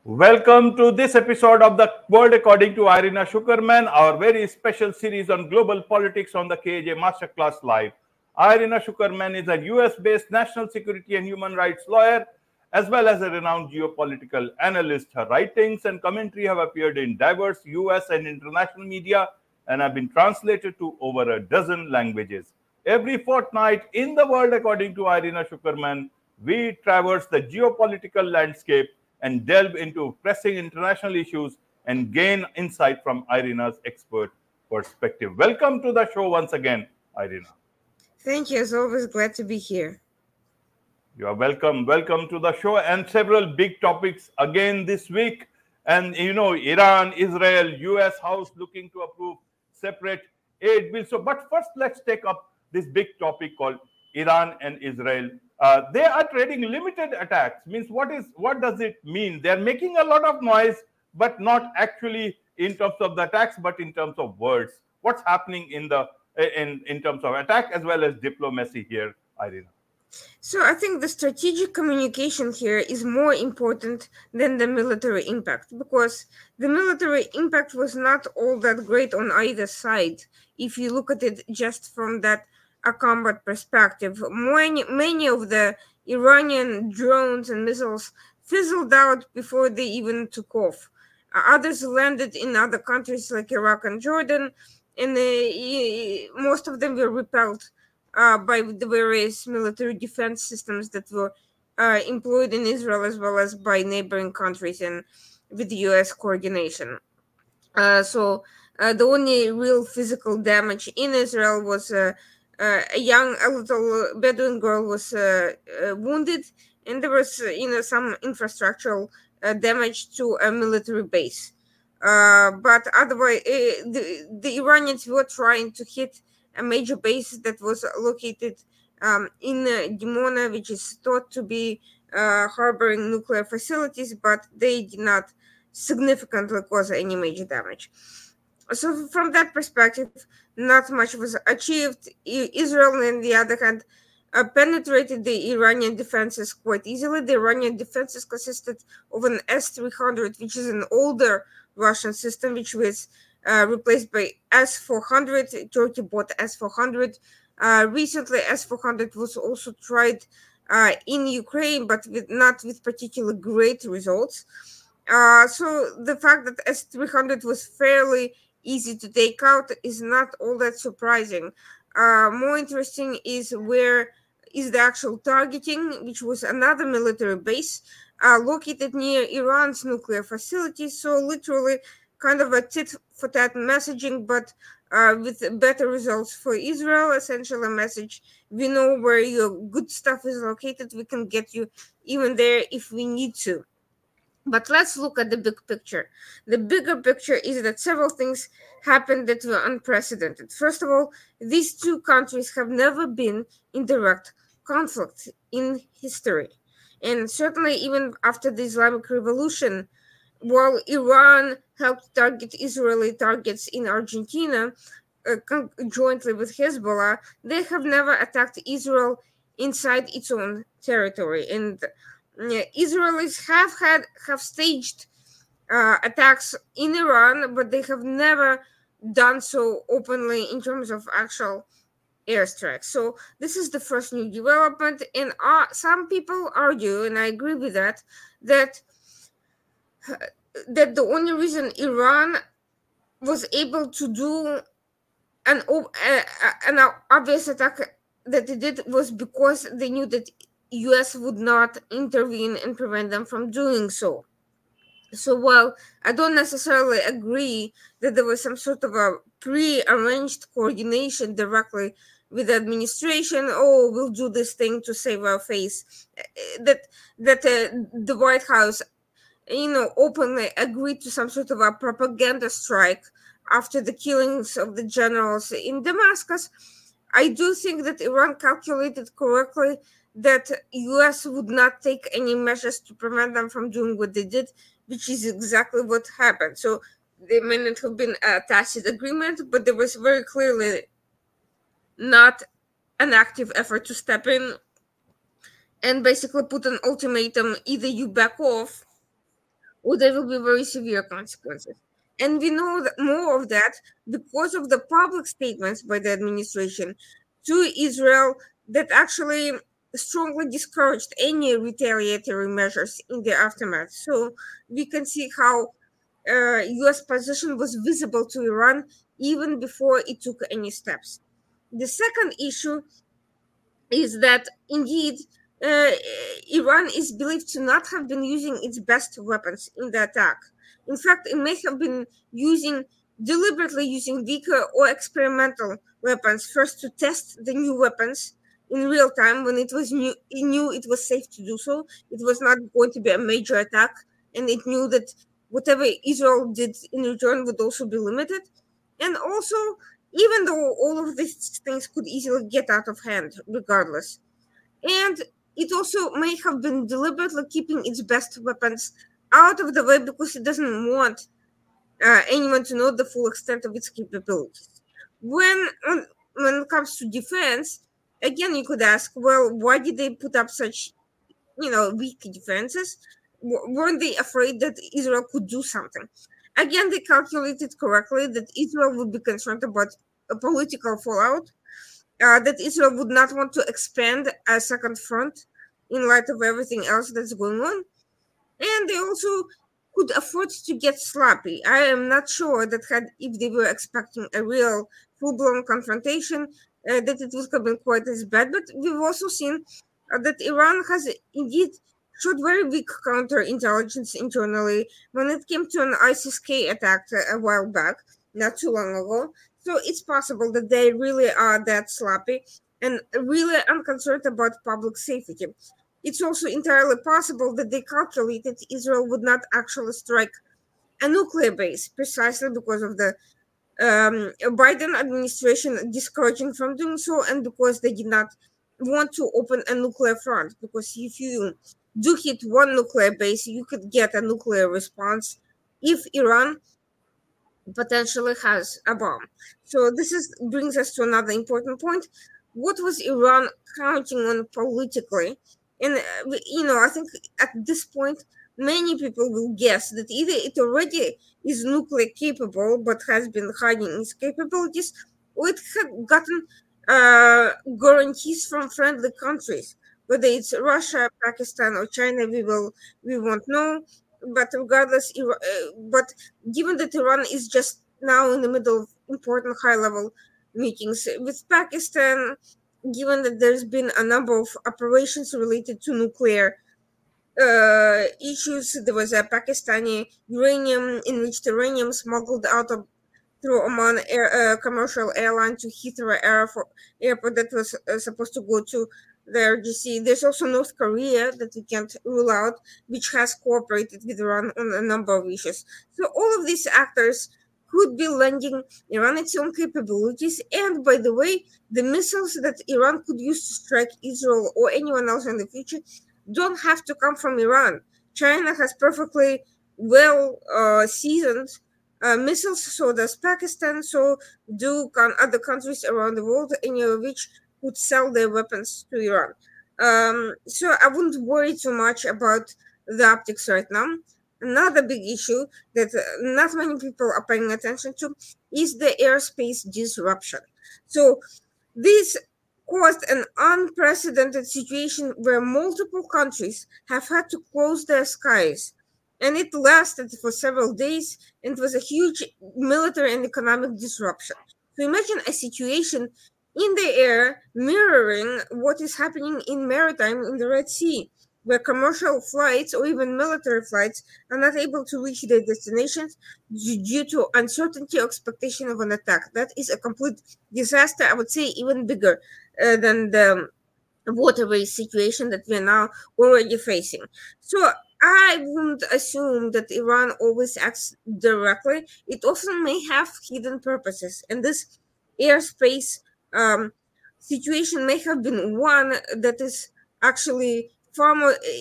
Welcome to this episode of the World According to Irina Shukerman, our very special series on global politics on the KJ Masterclass Live. Irina Shukerman is a US based national security and human rights lawyer, as well as a renowned geopolitical analyst. Her writings and commentary have appeared in diverse US and international media and have been translated to over a dozen languages. Every fortnight in the World According to Irina Shukerman, we traverse the geopolitical landscape and delve into pressing international issues and gain insight from Irina's expert perspective. Welcome to the show once again, Irina. Thank you. As always, glad to be here. You are welcome. Welcome to the show and several big topics again this week. And Iran, Israel, US House looking to approve separate aid bills. So, but first, let's take up this big topic called Iran and Israel. They are trading limited attacks. Means what does it mean? They are making a lot of noise, but not actually in terms of the attacks, but in terms of words. What's happening in terms of attack as well as diplomacy here, Irina? So I think the strategic communication here is more important than the military impact, because the military impact was not all that great on either side. If you look at it just from that a combat perspective, many of the Iranian drones and missiles fizzled out before they even took off. Others landed in other countries like Iraq and Jordan, and most of them were repelled by the various military defense systems that were employed in Israel, as well as by neighboring countries and with the US coordination. The only real physical damage in Israel was a little Bedouin girl was wounded, and there was some infrastructural damage to a military base. But otherwise, the Iranians were trying to hit a major base that was located in Dimona, which is thought to be harboring nuclear facilities, but they did not significantly cause any major damage. So, from that perspective, not much was achieved. Israel, on the other hand, penetrated the Iranian defenses quite easily. The Iranian defenses consisted of an S-300, which is an older Russian system, which was replaced by S-400. Turkey bought S-400. Recently, S-400 was also tried in Ukraine, but not with particularly great results. So the fact that S-300 was fairly easy to take out is not all that surprising. More interesting is where is the actual targeting, which was another military base located near Iran's nuclear facility. So literally kind of a tit-for-tat messaging, but with better results for Israel. Essentially a message: we know where your good stuff is located, we can get you even there if we need to. But let's look at the big picture. The bigger picture is that several things happened that were unprecedented. First of all, these two countries have never been in direct conflict in history. And certainly, even after the Islamic Revolution, while Iran helped target Israeli targets in Argentina jointly with Hezbollah, they have never attacked Israel inside its own territory. And Israelis have staged attacks in Iran, but they have never done so openly in terms of actual airstrikes. So this is the first new development, and some people argue, and I agree with that that the only reason Iran was able to do an obvious attack that it did was because they knew that US would not intervene and prevent them from doing so. So while I don't necessarily agree that there was some sort of a pre-arranged coordination directly with the administration, oh, we'll do this thing to save our face, that the White House, openly agreed to some sort of a propaganda strike after the killings of the generals in Damascus, I do think that Iran calculated correctly that US would not take any measures to prevent them from doing what they did, which is exactly what happened. So there may not have been a tacit agreement, but there was very clearly not an active effort to step in and basically put an ultimatum: either you back off or there will be very severe consequences. And we know that more of that because of the public statements by the administration to Israel that actually strongly discouraged any retaliatory measures in the aftermath. So we can see how US position was visible to Iran even before it took any steps. The second issue is that indeed uh, Iran is believed to not have been using its best weapons in the attack. In fact, it may have been deliberately using weaker or experimental weapons first to test the new weapons in real time when it knew it was safe to do so. It was not going to be a major attack, and it knew that whatever Israel did in return would also be limited. And also, even though all of these things could easily get out of hand regardless. And it also may have been deliberately keeping its best weapons out of the way because it doesn't want anyone to know the full extent of its capabilities. When it comes to defense, again, you could ask, well, why did they put up such weak defenses? Weren't they afraid that Israel could do something? Again, they calculated correctly that Israel would be concerned about a political fallout, that Israel would not want to expand a second front in light of everything else that's going on. And they also could afford to get sloppy. I am not sure that if they were expecting a real full-blown confrontation, that it would have been quite as bad. But we've also seen that Iran has indeed showed very weak counterintelligence internally when it came to an ISIS-K attack a while back, not too long ago. So it's possible that they really are that sloppy and really unconcerned about public safety. It's also entirely possible that they calculated Israel would not actually strike a nuclear base precisely because of the Biden administration discouraging from doing so, and because they did not want to open a nuclear front. Because if you do hit one nuclear base, you could get a nuclear response if Iran potentially has a bomb. So brings us to another important point. What was Iran counting on politically? And I think at this point, many people will guess that either it already is nuclear capable but has been hiding its capabilities, or it had gotten guarantees from friendly countries, whether it's Russia, Pakistan, or China. We won't know. But regardless, but given that Iran is just now in the middle of important high level meetings with Pakistan, given that there's been a number of operations related to nuclear issues, there was a Pakistani enriched uranium smuggled out of through Oman commercial airline to Heathrow airport that was supposed to go to the RGC. There's also North Korea that we can't rule out, which has cooperated with Iran on a number of issues. So all of these actors could be lending Iran its own capabilities. And by the way, the missiles that Iran could use to strike Israel or anyone else in the future don't have to come from Iran. China has perfectly well seasoned missiles, so does Pakistan, so do other countries around the world, any of which would sell their weapons to Iran. So I wouldn't worry too much about the optics right now. Another big issue that not many people are paying attention to is the airspace disruption. So this caused an unprecedented situation where multiple countries have had to close their skies, and it lasted for several days, and it was a huge military and economic disruption. So imagine a situation in the air mirroring what is happening in maritime in the Red Sea, where commercial flights or even military flights are not able to reach their destinations due to uncertainty or expectation of an attack. That is a complete disaster, I would say even bigger than the waterway situation that we're now already facing. So I wouldn't assume that Iran always acts directly. It often may have hidden purposes, and this airspace um, situation may have been one that is actually far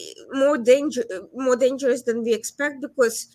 more dangerous than we expect, because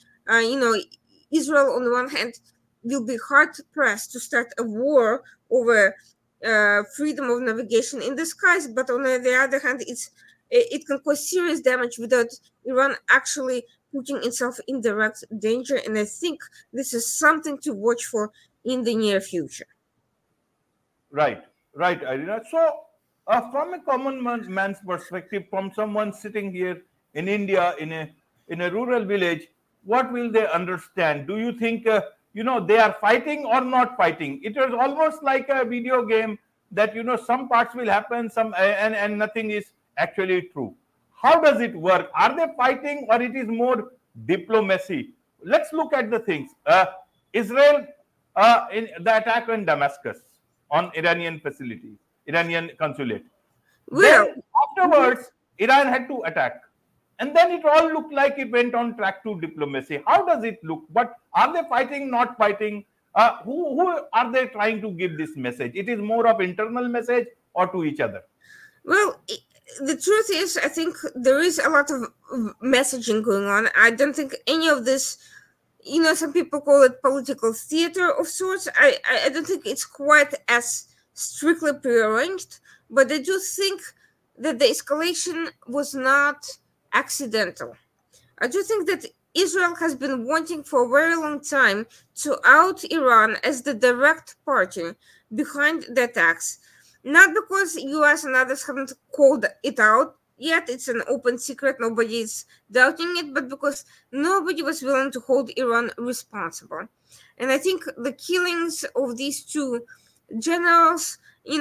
Israel on the one hand will be hard pressed to start a war over freedom of navigation in the skies, but on the other hand, it can cause serious damage without Iran actually putting itself in direct danger, and I think this is something to watch for in the near future. Right, right, Irina. So, from a common man's perspective, from someone sitting here in India in a rural village, what will they understand? Do you think they are fighting or not fighting? It is almost like a video game that some parts will happen, some and nothing is actually true. How does it work? Are they fighting or it is more diplomacy? Let's look at the things. Israel in the attack on Damascus on Iranian facility, Iranian consulate. Well, Then afterwards, Iran had to attack. And then it all looked like it went on track to diplomacy. How does it look? But are they fighting, not fighting? Who are they trying to give this message? It is more of internal message or to each other? well, the truth is, I think there is a lot of messaging going on. I don't think any of this, some people call it political theater of sorts. I don't think it's quite as strictly prearranged, but I do think that the escalation was not accidental. I do think that Israel has been wanting for a very long time to out Iran as the direct party behind the attacks. Not because US and others haven't called it out yet, it's an open secret, nobody is doubting it, but because nobody was willing to hold Iran responsible. And I think the killings of these two generals,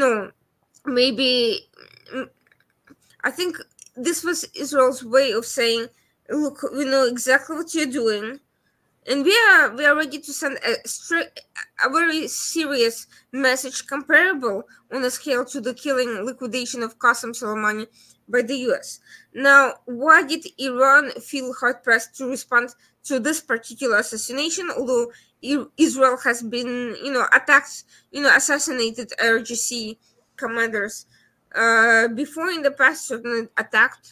maybe I think this was Israel's way of saying, "Look, we know exactly what you're doing, and we are ready to send a very serious message comparable on a scale to the killing liquidation of Qasem Soleimani by the U.S." Now, why did Iran feel hard pressed to respond to this particular assassination? Although Israel has been, attacked, assassinated IRGC commanders before in the past, certainly attacked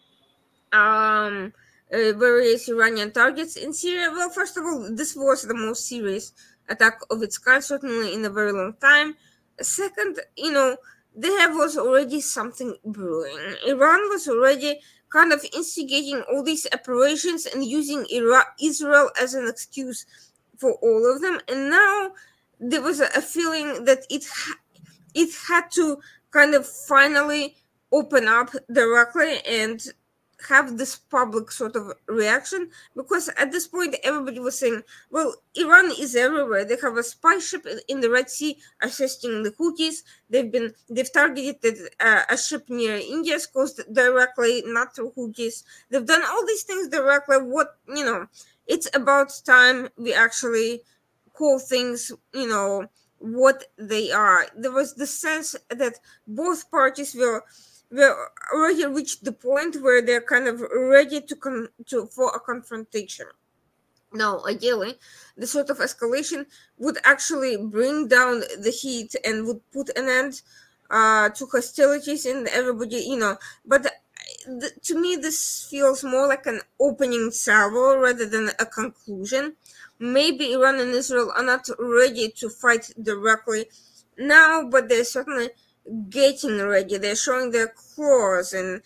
various Iranian targets in Syria. Well, first of all, this was the most serious attack of its kind, certainly in a very long time. Second, there was already something brewing. Iran was already kind of instigating all these operations and using Israel as an excuse for all of them. And now there was a feeling that it had to kind of finally open up directly and have this public sort of reaction, because at this point everybody was saying, well, Iran is everywhere. They have a spy ship in the Red Sea assisting the Houthis. They've targeted a ship near India's coast directly, not through Houthis. They've done all these things directly. It's about time we actually call things what they are. There was the sense that both parties were already reached the point where they're kind of ready for a confrontation. Now, ideally, the sort of escalation would actually bring down the heat and would put an end to hostilities and everybody, But to me, this feels more like an opening salvo rather than a conclusion. Maybe Iran and Israel are not ready to fight directly now, but they're certainly getting ready. They're showing their claws, and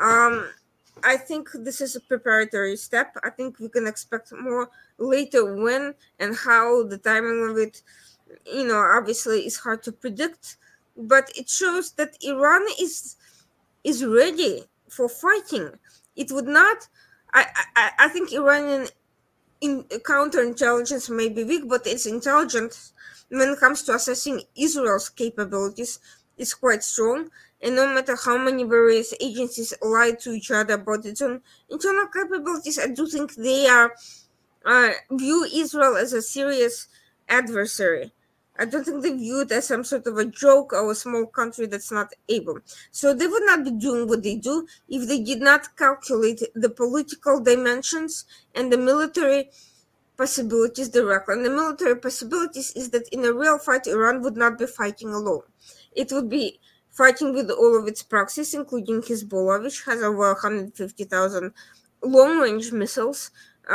I think this is a preparatory step. I think we can expect more later. When and how, the timing of it, obviously is hard to predict, but it shows that Iran is ready for fighting. It would not. I think Iranian counterintelligence may be weak, but its intelligence when it comes to assessing Israel's capabilities is quite strong. And no matter how many various agencies lie to each other about its own internal capabilities, I do think they view Israel as a serious adversary. I don't think they view it as some sort of a joke or a small country that's not able. So they would not be doing what they do if they did not calculate the political dimensions and the military possibilities directly. And the military possibilities is that in a real fight, Iran would not be fighting alone. It would be fighting with all of its proxies, including Hezbollah, which has over 150,000 long-range missiles,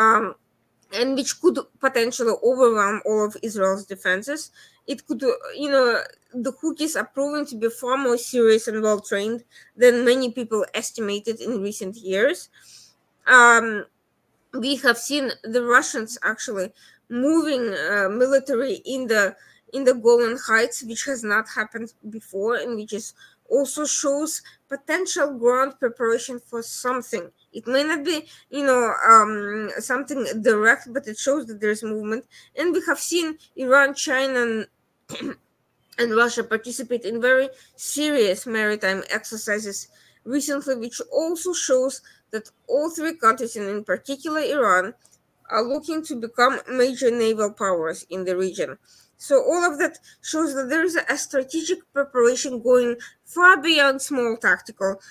and which could potentially overwhelm all of Israel's defenses. It could, the Houthis are proven to be far more serious and well-trained than many people estimated in recent years. we have seen the Russians actually moving military in the Golan Heights, which has not happened before, and which is also shows potential ground preparation for something. It may not be, something direct, but it shows that there's movement. And we have seen Iran, China, and Russia participate in very serious maritime exercises recently, which also shows that all three countries, and in particular Iran, are looking to become major naval powers in the region. So all of that shows that there is a strategic preparation going far beyond small tactical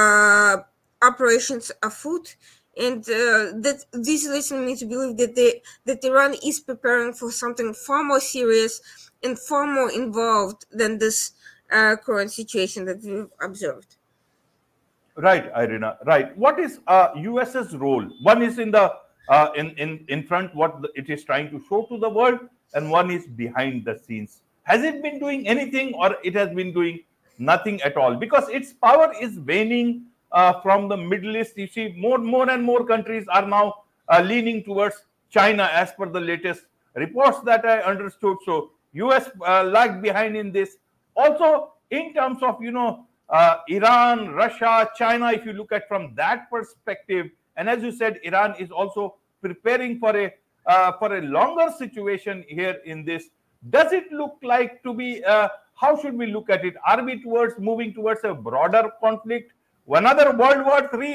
operations afoot, and that this leads me to believe that Iran is preparing for something far more serious and far more involved than this current situation that we've observed. Right, Irina. Right. What is US's role? One is in the in front, what it is trying to show to the world, and one is behind the scenes. Has it been doing anything, or it has been doing nothing at all? Because its power is waning from the Middle East. You see, more and more countries are now leaning towards China, as per the latest reports that I understood. So US lagged behind in this. Also, in terms of Iran, Russia, China, if you look at from that perspective, and as you said, Iran is also preparing for a longer situation here in this. Does it look like to be? How should we look at it? Are we towards moving towards a broader conflict, another World War III?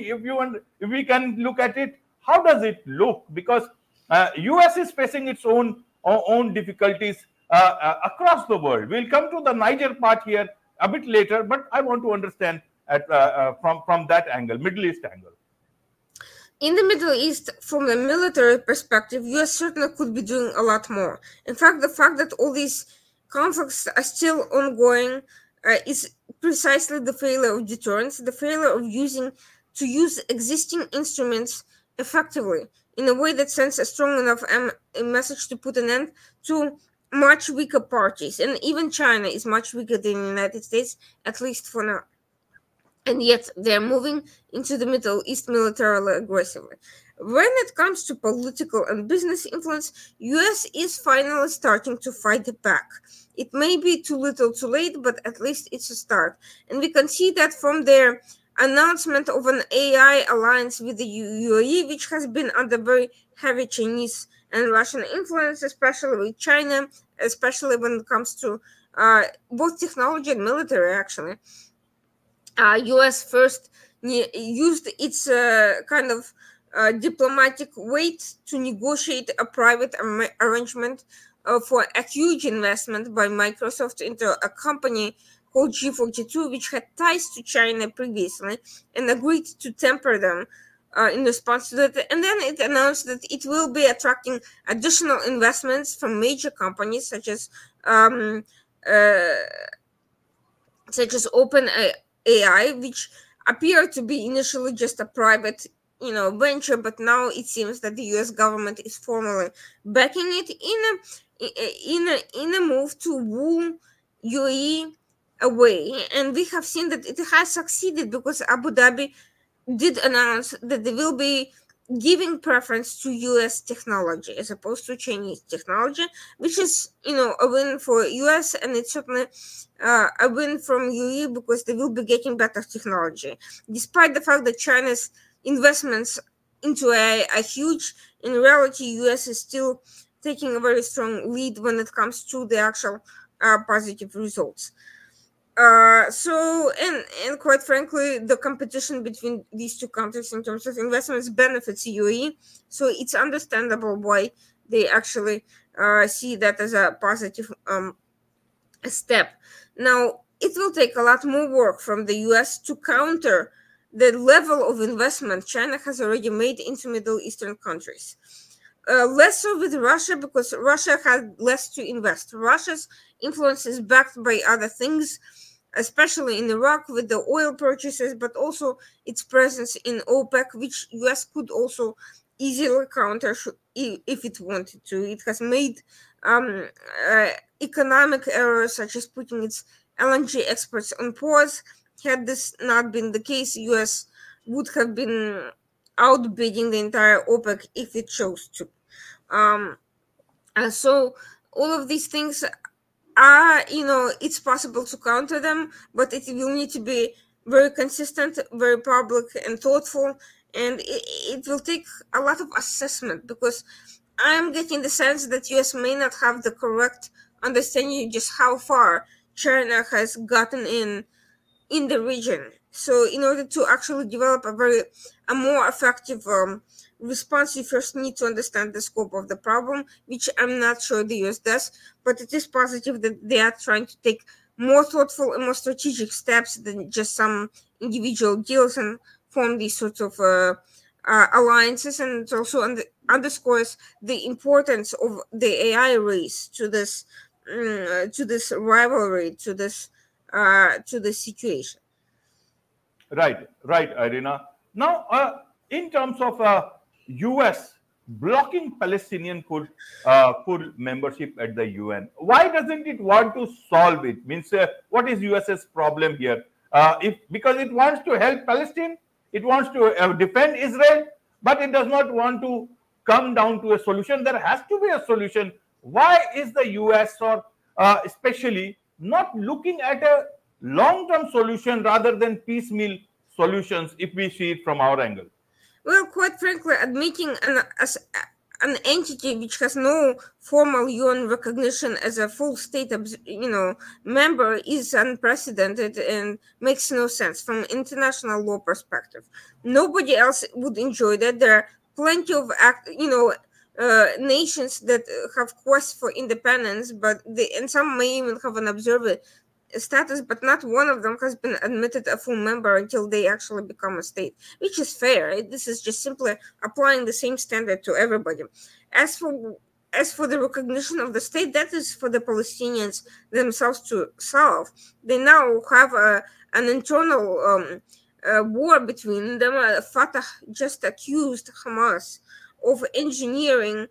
If we can look at it, how does it look? Because US is facing its own difficulties across the world. We'll come to the Niger part here a bit later, but I want to understand from that angle, Middle East angle. In the Middle East, from a military perspective, US certainly could be doing a lot more. In fact, the fact that all these conflicts are still ongoing is precisely the failure of deterrence, the failure of use existing instruments effectively in a way that sends a strong enough message to put an end to much weaker parties. And even China is much weaker than the United States, at least for now. And yet they're moving into the Middle East militarily aggressively. When it comes to political and business influence, US is finally starting to fight back. It may be too little too late, but at least it's a start. And we can see that from their announcement of an AI alliance with the UAE, which has been under very heavy Chinese and Russian influence, especially with China, especially when it comes to both technology and military, actually. US first used its kind of diplomatic weight to negotiate a private arrangement for a huge investment by Microsoft into a company called G42, which had ties to China previously, and agreed to temper them in response to that. And then it announced that it will be attracting additional investments from major companies such as OpenAI, which appeared to be initially just a private, venture, but now it seems that the U.S. government is formally backing it in a move to woo UAE away, and we have seen that it has succeeded because Abu Dhabi did announce that they will be giving preference to US technology as opposed to Chinese technology, which is, a win for US, and it's certainly a win from UAE because they will be getting better technology. Despite the fact that China's investments into a huge, in reality, US is still taking a very strong lead when it comes to the actual positive results. And quite frankly, the competition between these two countries in terms of investments benefits UAE. So it's understandable why they actually see that as a positive step. Now, it will take a lot more work from the US to counter the level of investment China has already made into Middle Eastern countries. Less so with Russia because Russia had less to invest. Russia's influence is backed by other things, especially in Iraq with the oil purchases, but also its presence in OPEC, which US could also easily counter if it wanted to. It has made economic errors such as putting its LNG exports on pause. Had this not been the case, US would have been outbidding the entire OPEC if it chose to. So all of these things are, it's possible to counter them, but it will need to be very consistent, very public and thoughtful, and it will take a lot of assessment, because I'm getting the sense that US may not have the correct understanding just how far China has gotten in the region. So in order to actually develop a more effective response, you first need to understand the scope of the problem, which I'm not sure the US does, but it is positive that they are trying to take more thoughtful and more strategic steps than just some individual deals and form these sorts of alliances. And it also underscores the importance of the AI race to this rivalry, to this situation. Right, Irina. Now, in terms of US blocking Palestinian full membership at the UN, why doesn't it want to solve it? Means, what is US's problem here? If because it wants to help Palestine, it wants to defend Israel, but it does not want to come down to a solution. There has to be a solution. Why is the US or especially not looking at a long-term solution rather than piecemeal solutions if we see it from our angle? Well, quite frankly, admitting an entity which has no formal UN recognition as a full state, member is unprecedented and makes no sense from international law perspective. Nobody else would enjoy that. There are plenty of nations that have quests for independence, and some may even have an observer status, but not one of them has been admitted a full member until they actually become a state, which is fair. This is just simply applying the same standard to everybody. As for the recognition of the state, that is for the Palestinians themselves to solve. They now have an internal war between them. Fatah just accused Hamas of engineering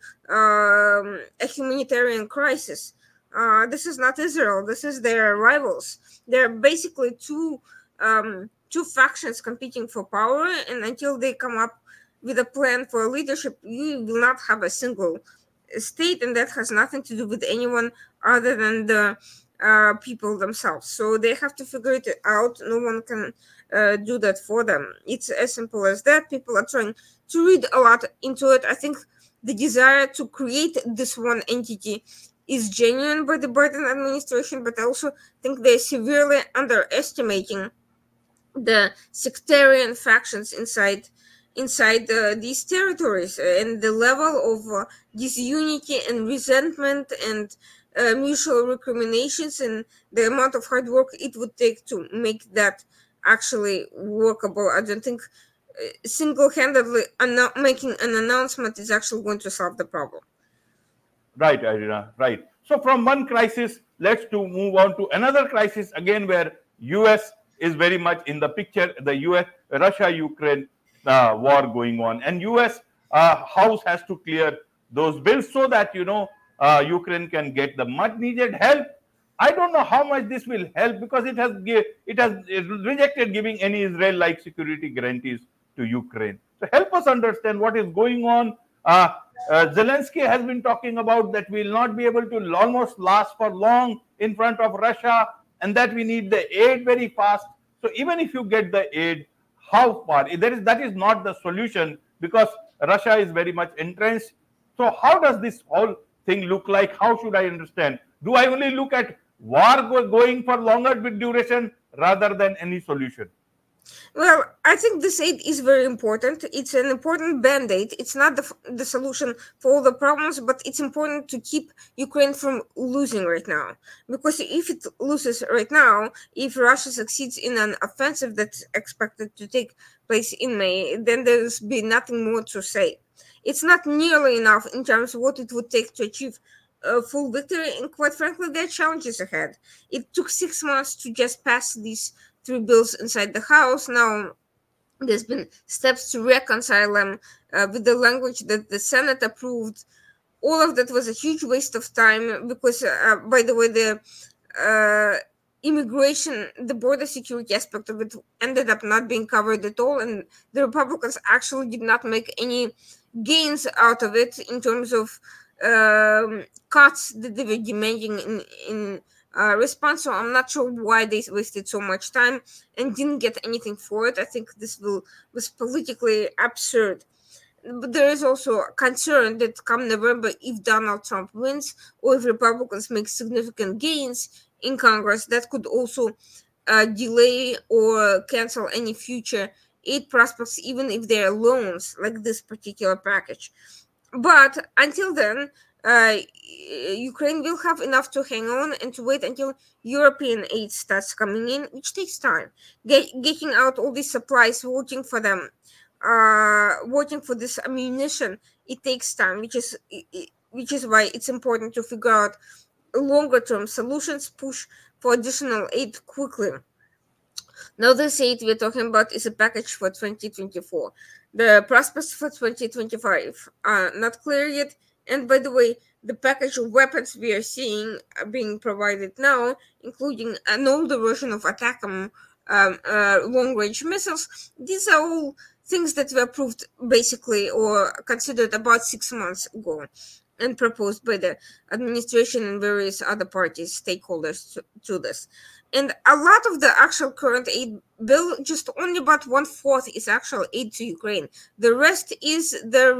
a humanitarian crisis. This is not Israel. This is their rivals. They're basically two factions competing for power, and until they come up with a plan for leadership, you will not have a single state, and that has nothing to do with anyone other than the people themselves. So they have to figure it out. No one can do that for them. It's as simple as that. People are trying to read a lot into it. I think the desire to create this one entity is genuine by the Biden administration, but I also think they're severely underestimating the sectarian factions inside these territories, and the level of disunity and resentment and mutual recriminations, and the amount of hard work it would take to make that actually workable. I don't think single-handedly making an announcement is actually going to solve the problem. Right, Irina, right. So from one crisis, let's move on to another crisis again, where US is very much in the picture. The US Russia-Ukraine war going on, and US House has to clear those bills so that Ukraine can get the much needed help. I don't know how much this will help, because it has rejected giving any Israel-like security guarantees to Ukraine. So help us understand what is going on. Zelensky has been talking about that we will not be able to almost last for long in front of Russia, and that we need the aid very fast. So even if you get the aid, how far? That is not the solution, because Russia is very much entrenched. So how does this whole thing look like? How should I understand? Do I only look at war going for longer duration rather than any solution? Well, I think this aid is very important. It's an important band-aid. It's not the solution for all the problems, but it's important to keep Ukraine from losing right now. Because if it loses right now, if Russia succeeds in an offensive that's expected to take place in May, then there's be nothing more to say. It's not nearly enough in terms of what it would take to achieve a full victory, and quite frankly, there are challenges ahead. It took 6 months to just pass these 3 bills inside the House. Now there's been steps to reconcile them with the language that the Senate approved. All of that was a huge waste of time, because by the way, immigration, the border security aspect of it ended up not being covered at all, and the Republicans actually did not make any gains out of it in terms of cuts that they were demanding in response. So I'm not sure why they wasted so much time and didn't get anything for it. I think this was politically absurd. But there is also a concern that come November, if Donald Trump wins or if Republicans make significant gains in Congress, that could also delay or cancel any future aid prospects, even if they are loans, like this particular package. But until then, Ukraine will have enough to hang on and to wait until European aid starts coming in, which takes time. Getting out all these supplies, waiting for them, waiting for this ammunition, it takes time, which is why it's important to figure out longer term solutions, push for additional aid quickly. Now, this aid we're talking about is a package for 2024. The prospects for 2025 are not clear yet. And by the way, the package of weapons we are seeing are being provided now, including an older version of ATACMS long-range missiles. These are all things that were approved basically or considered about 6 months ago and proposed by the administration and various other parties, stakeholders to this. And a lot of the actual current aid bill, just only about 1/4 is actual aid to Ukraine. The rest is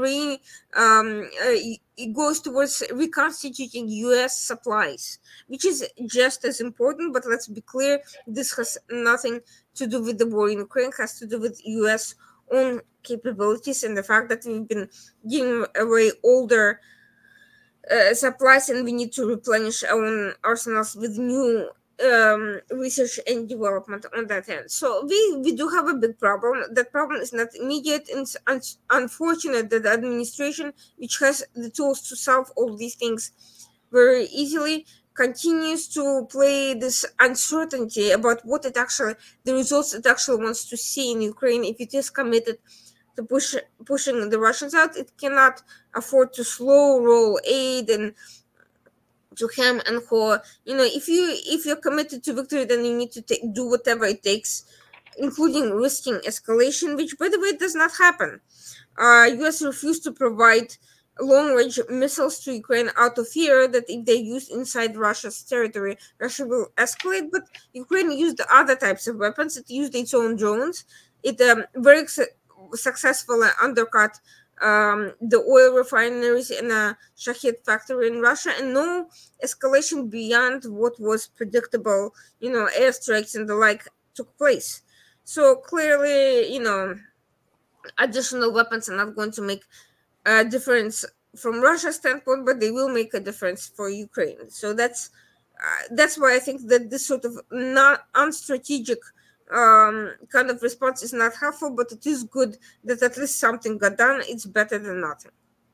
it goes towards reconstituting U.S. supplies, which is just as important. But let's be clear, this has nothing to do with the war in Ukraine. It has to do with U.S. own capabilities and the fact that we've been giving away older supplies and we need to replenish our own arsenals with new research and development on that end. So we do have a big problem. That problem is not immediate, and it's unfortunate that the administration, which has the tools to solve all these things very easily, continues to play this uncertainty about what it actually, the results it actually wants to see in Ukraine. If it is committed to pushing the Russians out, it cannot afford to slow roll aid and to hem and haw. If you're committed to victory, then you need to do whatever it takes, including risking escalation, which, by the way, does not happen. U.S. refused to provide long-range missiles to Ukraine out of fear that if they're used inside Russia's territory, Russia will escalate. But Ukraine used other types of weapons. It used its own drones. It very successfully undercut the oil refineries in a Shahid factory in Russia, and no escalation beyond what was predictable, airstrikes and the like took place. So clearly, additional weapons are not going to make a difference from Russia's standpoint, but they will make a difference for Ukraine. So that's why I think that this sort of not unstrategic kind of response is not helpful, but it is good that at least something got done. It's better than nothing.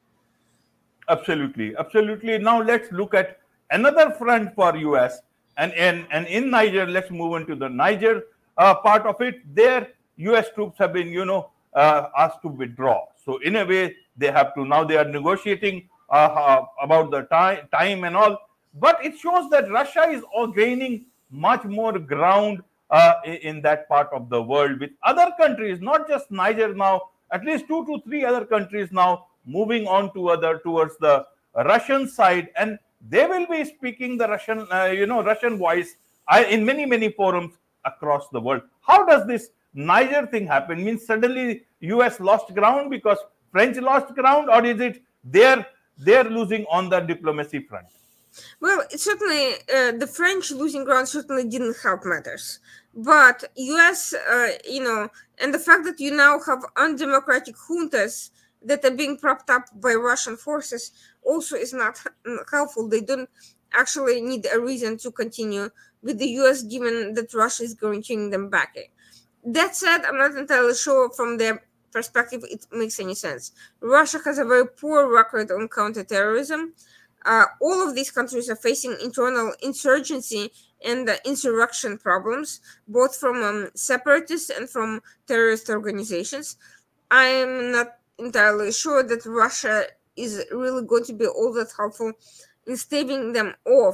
Absolutely, absolutely. Now let's look at another front for US and in Niger. Let's move into the Niger part of it. There, US troops have been, asked to withdraw. So in a way, they have to now. They are negotiating about the time and all. But it shows that Russia is all gaining much more ground in that part of the world, with other countries, not just Niger now, at least 2 to 3 other countries now moving on towards the Russian side, and they will be speaking the Russian, Russian voice in many forums across the world. How does this Niger thing happen? Means suddenly US lost ground because French lost ground, or is it they're losing on the diplomacy front? Well, certainly the French losing ground certainly didn't help matters. But US, and the fact that you now have undemocratic juntas that are being propped up by Russian forces also is not helpful. They don't actually need a reason to continue with the US, given that Russia is guaranteeing them backing. That said, I'm not entirely sure from their perspective it makes any sense. Russia has a very poor record on counterterrorism. All of these countries are facing internal insurgency and insurrection problems, both from separatists and from terrorist organizations. I'm not entirely sure that Russia is really going to be all that helpful in staving them off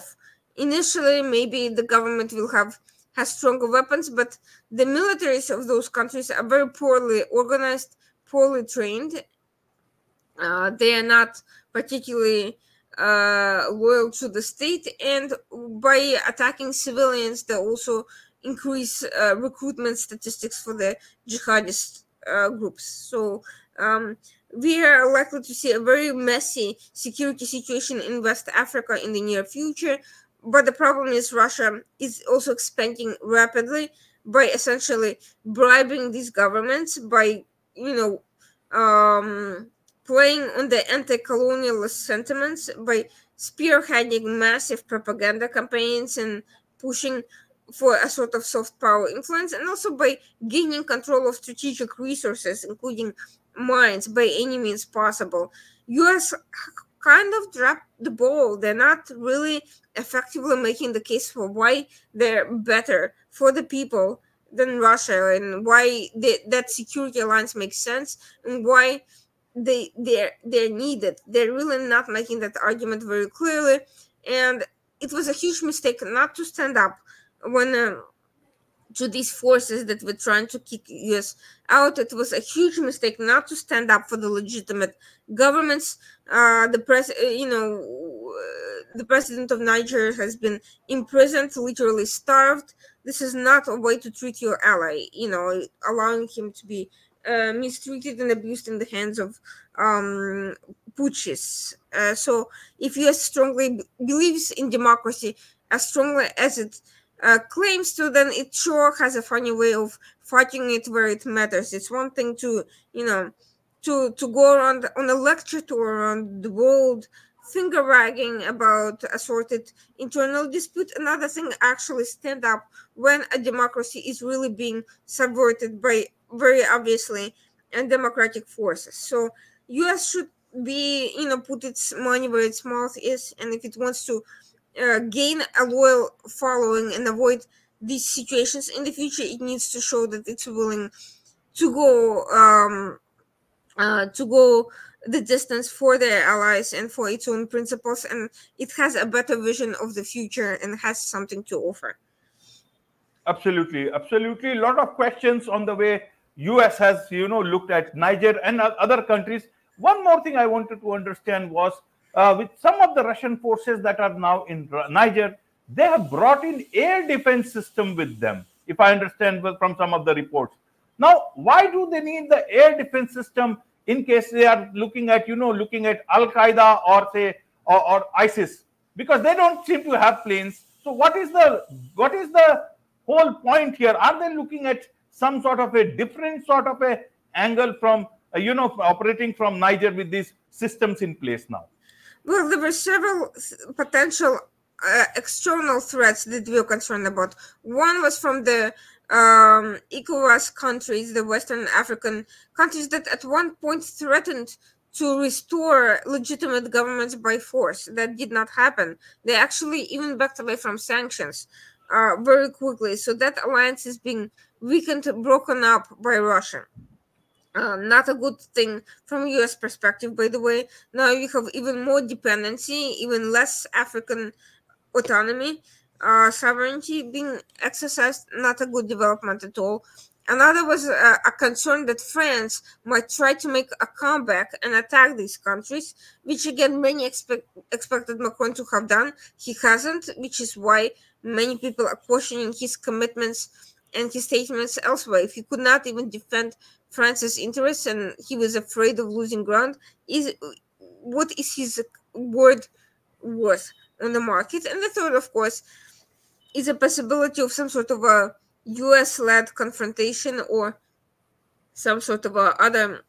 Initially, maybe the government has stronger weapons, but the militaries of those countries are very poorly organized, poorly trained. They are not particularly loyal to the state, and by attacking civilians, they also increase recruitment statistics for the jihadist groups. So we are likely to see a very messy security situation in West Africa in the near future. But the problem is Russia is also expanding rapidly by essentially bribing these governments by, you know, playing on the anti-colonialist sentiments by spearheading massive propaganda campaigns and pushing for a sort of soft power influence, and also by gaining control of strategic resources, including mines, by any means possible. US kind of dropped the ball. They're not really effectively making the case for why they're better for the people than Russia, and why that security alliance makes sense, and why they're needed. They're really not making that argument very clearly, and it was a huge mistake not to stand up when to these forces that were trying to kick us out. It was a huge mistake not to stand up for the legitimate governments. The president of Niger has been imprisoned, literally starved. This is not a way to treat your ally. Allowing him to be mistreated and abused in the hands of putschists. So, if U.S. strongly believes in democracy as strongly as it claims to, then it sure has a funny way of fighting it where it matters. It's one thing to, to go around on a lecture tour around the world, finger wagging about assorted internal dispute. Another thing, actually stand up when a democracy is really being subverted by very obviously undemocratic forces. So U.S. should be, put its money where its mouth is, and if it wants to gain a loyal following and avoid these situations in the future, it needs to show that it's willing to go the distance for their allies and for its own principles, and it has a better vision of the future and has something to offer. Absolutely, absolutely. A lot of questions on the way US has, looked at Niger and other countries. One more thing I wanted to understand was with some of the Russian forces that are now in Niger, they have brought in air defense system with them, if I understand well from some of the reports. Now, why do they need the air defense system in case they are looking at, Al Qaeda or say or ISIS? Because they don't seem to have planes. So what is the whole point here? Are they looking at some sort of a different sort of a angle from operating from Niger with these systems in place now? Well, there were several potential external threats that we were concerned about. One was from the ECOWAS countries, the Western African countries, that at one point threatened to restore legitimate governments by force. That did not happen. They actually even backed away from sanctions very quickly. So that alliance is being weakened, broken up by Russia. Not a good thing from U.S. perspective, by the way. Now you have even more dependency, even less African autonomy, sovereignty being exercised. Not a good development at all. Another was a concern that France might try to make a comeback and attack these countries, which again many expected Macron to have done. He hasn't, which is why many people are questioning his commitments and his statements elsewhere. If he could not even defend France's interests and he was afraid of losing ground, what is his word worth on the market? And the third, of course, is a possibility of some sort of a US-led confrontation or some sort of other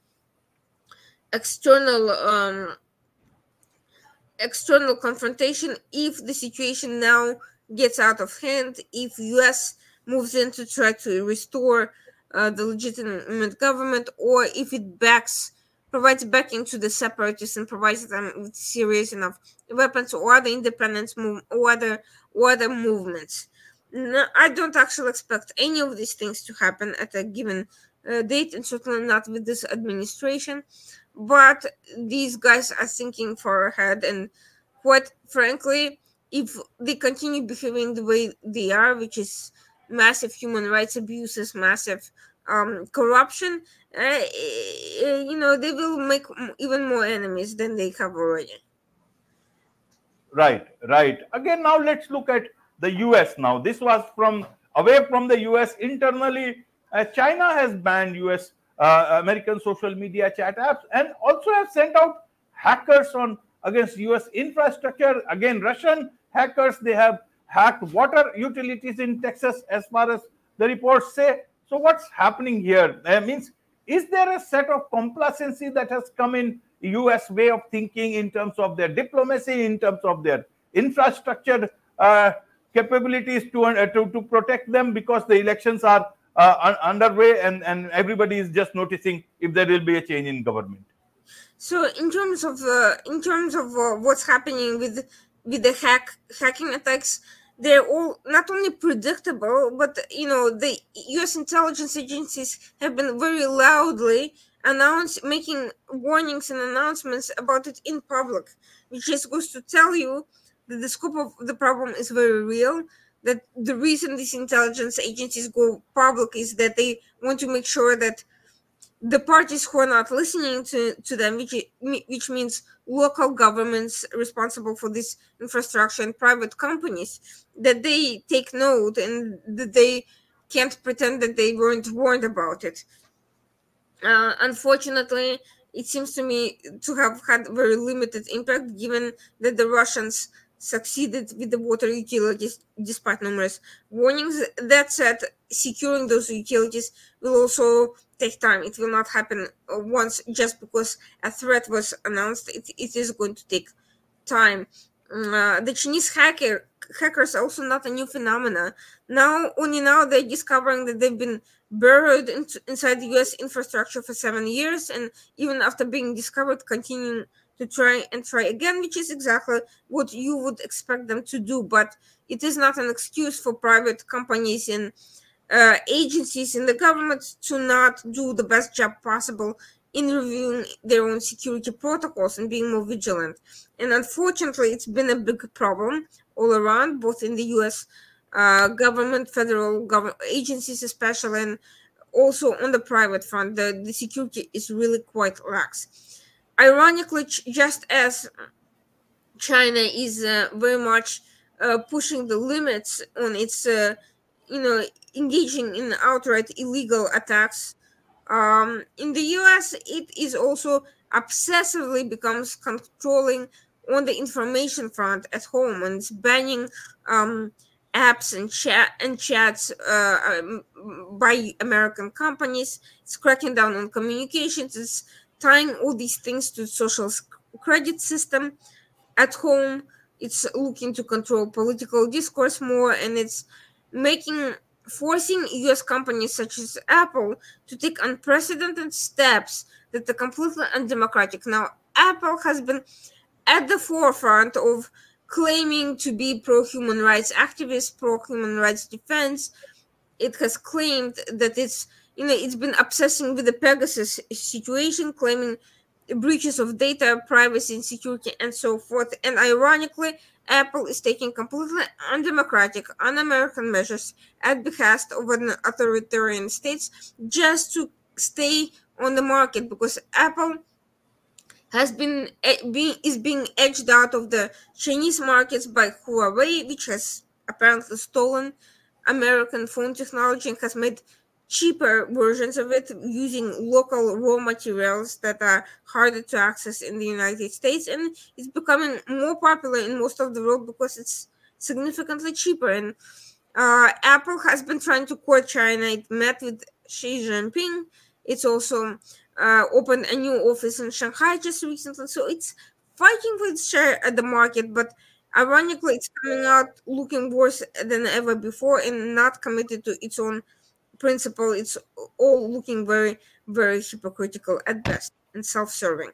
external external confrontation if the situation now gets out of hand, if US moves in to try to restore the legitimate government, or if it provides backing to the separatists and provides them with serious enough weapons or other independence or other movements. No, I don't actually expect any of these things to happen at a given date, and certainly not with this administration. But these guys are thinking far ahead, and quite frankly, if they continue behaving the way they are, which is massive human rights abuses, massive corruption, they will make even more enemies than they have already. Right, right. Again, now let's look at the US now. This was from away from the US internally. China has banned US American social media chat apps and also have sent out hackers on against US infrastructure. Again, Russian hackers, they have hacked water utilities in Texas as far as the reports say. So what's happening here? Means, is there a set of complacency that has come in US way of thinking in terms of their diplomacy, in terms of their infrastructure capabilities to protect them, because the elections are underway and everybody is just noticing if there will be a change in government? So in terms of what's happening with the hacking attacks, they're all not only predictable, but the U.S. intelligence agencies have been very loudly making warnings and announcements about it in public, which just goes to tell you that the scope of the problem is very real. That the reason these intelligence agencies go public is that they want to make sure that the parties who are not listening to them, which means local governments responsible for this infrastructure and private companies, that they take note and that they can't pretend that they weren't warned about it. Unfortunately, it seems to me to have had very limited impact, given that the Russians succeeded with the water utilities despite numerous warnings. That said, securing those utilities will also take time. It will not happen once just because a threat was announced. It is going to take time. The Chinese hackers are also not a new phenomena. Only now they're discovering that they've been buried inside the U.S. infrastructure for 7 years, and even after being discovered, continuing to try and try again, which is exactly what you would expect them to do. But it is not an excuse for private companies and agencies in the government to not do the best job possible in reviewing their own security protocols and being more vigilant. And unfortunately, it's been a big problem all around, both in the US government, federal government agencies, especially, and also on the private front. The security is really quite lax. Ironically, just as China is very much pushing the limits on its, engaging in outright illegal attacks. In the US, it is also obsessively becomes controlling on the information front at home, and it's banning apps and chats by American companies. It's cracking down on communications. It's tying all these things to social credit system at home. It's looking to control political discourse more, and it's making forcing US companies such as Apple to take unprecedented steps that are completely undemocratic. Now, Apple has been at the forefront of claiming to be pro human rights activist, pro human rights defense. It has claimed that it's been obsessing with the Pegasus situation, claiming breaches of data privacy and security and so forth. And ironically, Apple is taking completely undemocratic, un-American measures at behest of an authoritarian states just to stay on the market, because Apple has is being edged out of the Chinese markets by Huawei, which has apparently stolen American phone technology and has made cheaper versions of it using local raw materials that are harder to access in the United States, and it's becoming more popular in most of the world because it's significantly cheaper. And Apple has been trying to court China. It met with Xi Jinping. It's also opened a new office in Shanghai just recently, so it's fighting for its share at the market. But ironically, it's coming out looking worse than ever before and not committed to its own principle. It's all looking very, very hypocritical at best and self-serving.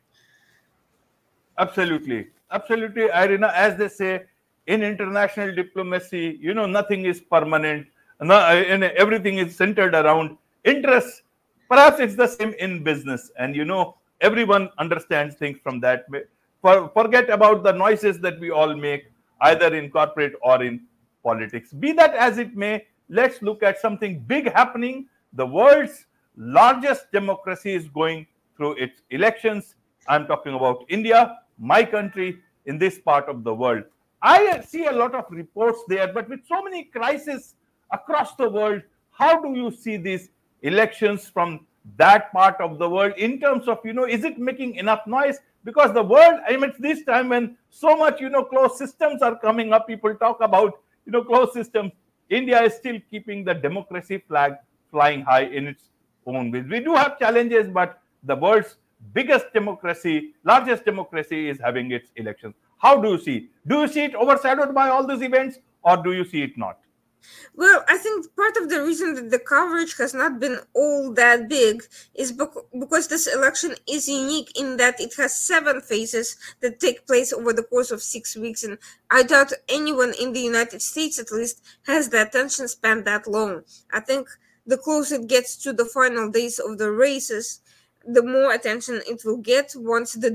Absolutely, absolutely, Irina. As they say in international diplomacy, nothing is permanent, and everything is centered around interests. Perhaps it's the same in business, and everyone understands things from that way. Forget about the noises that we all make. either in corporate or in politics. Be that as it may, let's look at something big happening. The world's largest democracy is going through its elections. I'm talking about India, my country, in this part of the world. I see a lot of reports there, but with so many crises across the world, how do you see these elections from that part of the world in terms of, is it making enough noise? Because the world, I mean, it's this time when so much, closed systems are coming up, people talk about, closed systems. India is still keeping the democracy flag flying high in its own ways. We do have challenges, but the world's biggest democracy, largest democracy is having its elections. How do you see? Do you see it overshadowed by all these events, or do you see it not? Well, I think part of the reason that the coverage has not been all that big is because this election is unique in that it has 7 phases that take place over the course of 6 weeks, and I doubt anyone in the United States, at least, has the attention span that long. I think the closer it gets to the final days of the races, the more attention it will get once the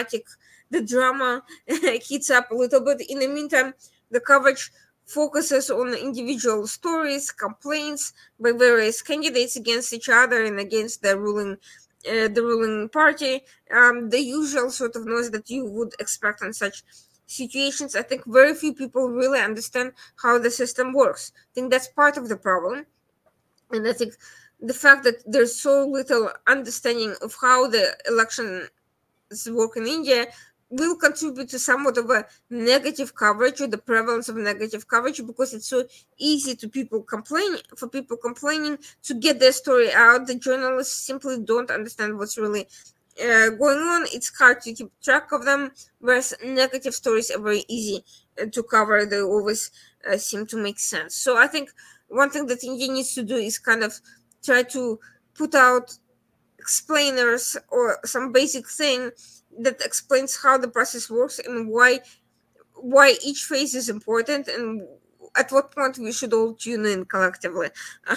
drama heats up a little bit. In the meantime, the coverage focuses on individual stories, complaints by various candidates against each other and against the ruling party. The usual sort of noise that you would expect in such situations. I think very few people really understand how the system works. I think that's part of the problem, and I think the fact that there's so little understanding of how the elections work in India will contribute to somewhat of a negative coverage, or the prevalence of negative coverage, because it's so easy for people complaining to get their story out. The journalists simply don't understand what's really going on. It's hard to keep track of them, whereas negative stories are very easy to cover. They always seem to make sense. So I think one thing that India needs to do is kind of try to put out explainers or some basic thing that explains how the process works and why each phase is important, and at what point we should all tune in collectively.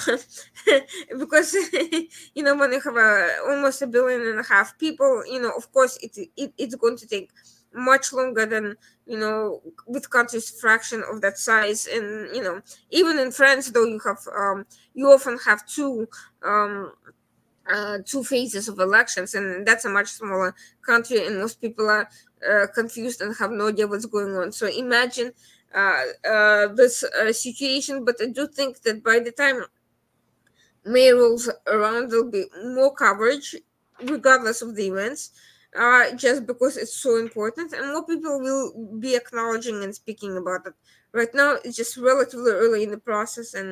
Because when you have almost 1.5 billion people, of course it's going to take much longer than with countries fraction of that size. And even in France, though, you often have two phases of elections, and that's a much smaller country, and most people are confused and have no idea what's going on. So imagine this situation. But I do think that by the time May rolls around, there'll be more coverage, regardless of the events, just because it's so important, and more people will be acknowledging and speaking about it. Right now, it's just relatively early in the process, and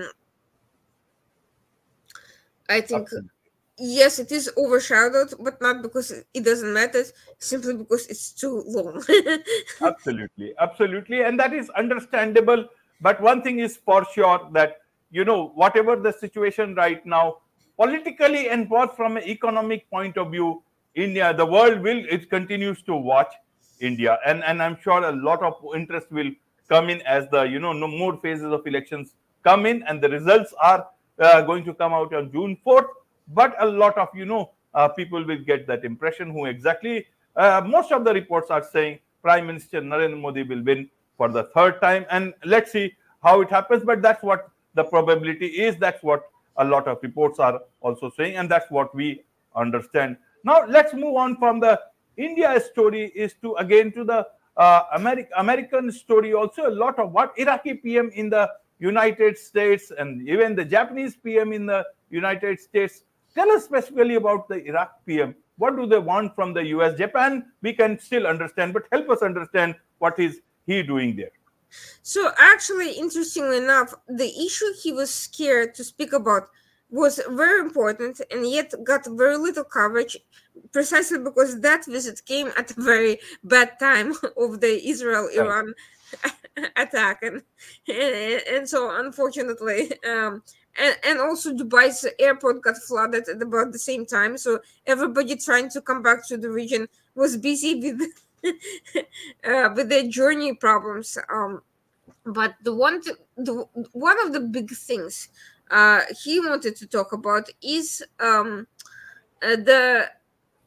I think. Absolutely. Yes, it is overshadowed, but not because it doesn't matter, simply because it's too long. Absolutely, and that is understandable. But one thing is for sure that whatever the situation right now, politically and both from an economic point of view, India, the world it continues to watch India, and I'm sure a lot of interest will come in as the no more phases of elections come in, and the results are going to come out on June 4th. But a lot of people will get that impression who exactly most of the reports are saying Prime Minister Narendra Modi will win for the 3rd time, and let's see how it happens. But that's what the probability is. That's what a lot of reports are also saying, and that's what we understand. Now let's move on from the India story is to again to the American story. Also, a lot of what Iraqi PM in the United States and even the Japanese PM in the United States. Tell us specifically about the Iraq PM. What do they want from the US? Japan, we can still understand, but help us understand what is he doing there. So actually, interestingly enough, the issue he was scared to speak about was very important and yet got very little coverage, precisely because that visit came at a very bad time of the Israel-Iran attack, and so unfortunately, and also Dubai's airport got flooded at about the same time, so everybody trying to come back to the region was busy with with their journey problems. But one of the big things he wanted to talk about is the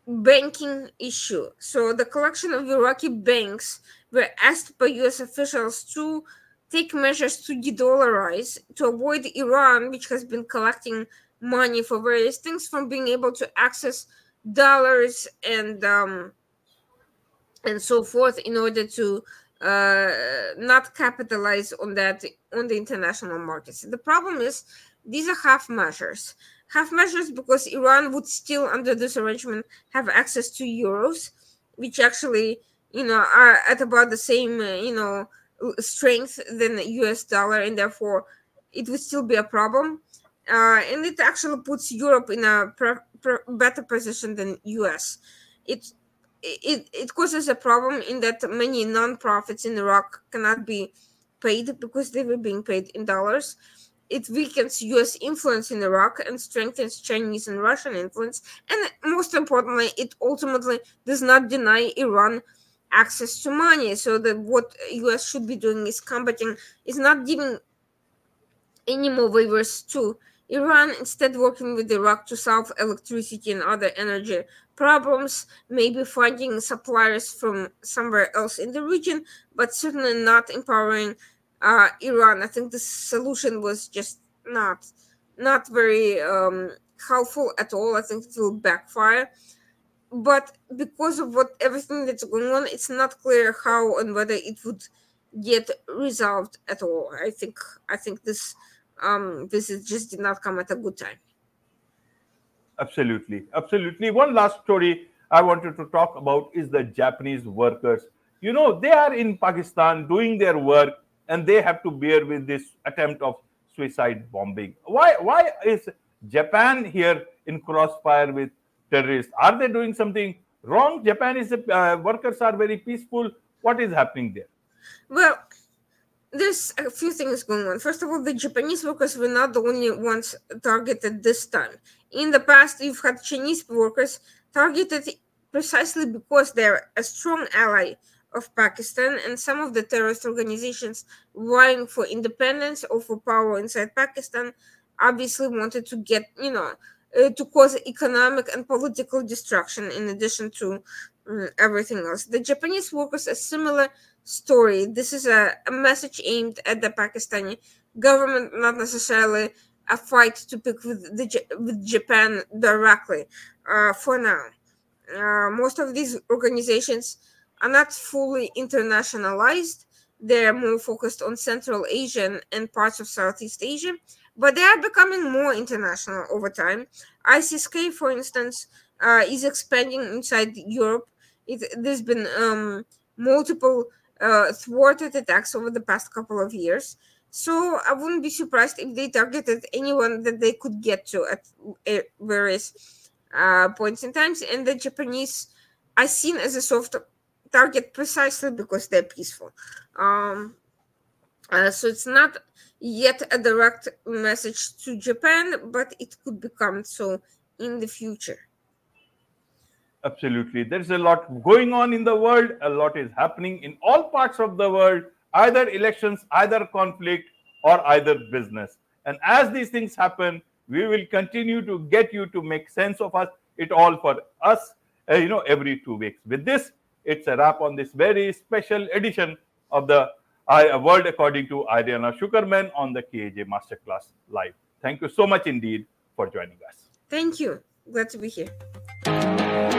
banking issue. So the collection of Iraqi banks were asked by US officials to take measures to de-dollarize to avoid Iran, which has been collecting money for various things, from being able to access dollars and so forth in order to not capitalize on that on the international markets. The problem is these are half measures. Half measures because Iran would still, under this arrangement, have access to euros, which actually, are at about the same, strength than the US dollar, and therefore it would still be a problem. And it actually puts Europe in a better position than US. It it causes a problem in that many non-profits in Iraq cannot be paid because they were being paid in dollars. It weakens US influence in Iraq and strengthens Chinese and Russian influence. And most importantly, it ultimately does not deny Iran access to money. So that what US should be doing is not giving any more waivers to Iran, instead working with Iraq to solve electricity and other energy problems, maybe finding suppliers from somewhere else in the region, but certainly not empowering Iran. I think the solution was just not very helpful at all. I think it will backfire. But because of what everything that's going on, it's not clear how and whether it would get resolved at all. I think this is just did not come at a good time. Absolutely. Absolutely. One last story I wanted to talk about is the Japanese workers. They are in Pakistan doing their work and they have to bear with this attempt of suicide bombing. Why is Japan here in crossfire with terrorists? Are they doing something wrong? Japanese workers are very peaceful. What is happening there? Well, there's a few things going on. First of all, the Japanese workers were not the only ones targeted this time. In the past, you've had Chinese workers targeted precisely because they're a strong ally of Pakistan, and some of the terrorist organizations vying for independence or for power inside Pakistan obviously wanted to get, to cause economic and political destruction in addition to everything else. The Japanese workers are similar story. This is a message aimed at the Pakistani government, not necessarily a fight to pick with Japan directly. For now, most of these organizations are not fully internationalized. They're more focused on Central Asia and parts of Southeast Asia, but they are becoming more international over time. ISIS-K, for instance, is expanding inside Europe. There's been multiple thwarted attacks over the past couple of years. So I wouldn't be surprised if they targeted anyone that they could get to at various points in times. And the Japanese are seen as a soft target precisely because they're peaceful. So it's not yet a direct message to Japan, but it could become so in the future. Absolutely. There's a lot going on in the world. A lot is happening in all parts of the world, either elections, either conflict, or either business. And as these things happen, we will continue to get you to make sense of it all for us, every 2 weeks. With this, it's a wrap on this very special edition of the World According to Ariana Shukerman on the KAJ Masterclass Live. Thank you so much indeed for joining us. Thank you. Glad to be here.